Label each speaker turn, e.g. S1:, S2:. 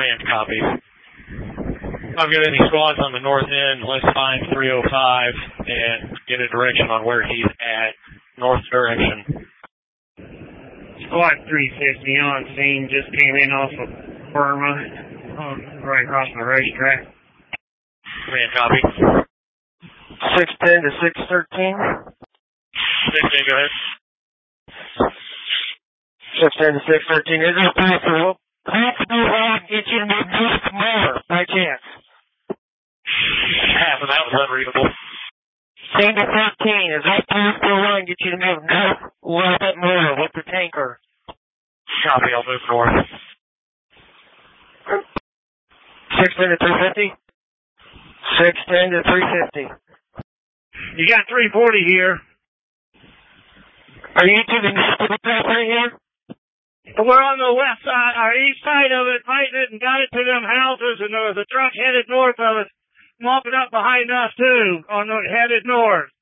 S1: Command copy. I've got any squads on the north end, let's find 305 and get a direction on where he's at. North direction.
S2: Squad 350 on scene, just came in off of Burma, right across the racetrack.
S1: Command copy.
S3: 610 to 613.
S1: 610, go ahead.
S3: 610 to 613. Is it possible? Get you to move north more, by chance.
S1: Half of that was unreadable.
S3: 10 to 13. Is that possible? Line get you to move north a little bit more with the tanker.
S1: Copy, I'll move north.
S3: 610 to 350. 610 to 350.
S2: You got 340 here.
S3: Are you to the path right here?
S2: We're on the west side, or east side of it, fighting it, and got it to them houses, and there was a truck headed north of us, mopping up behind us too, headed north.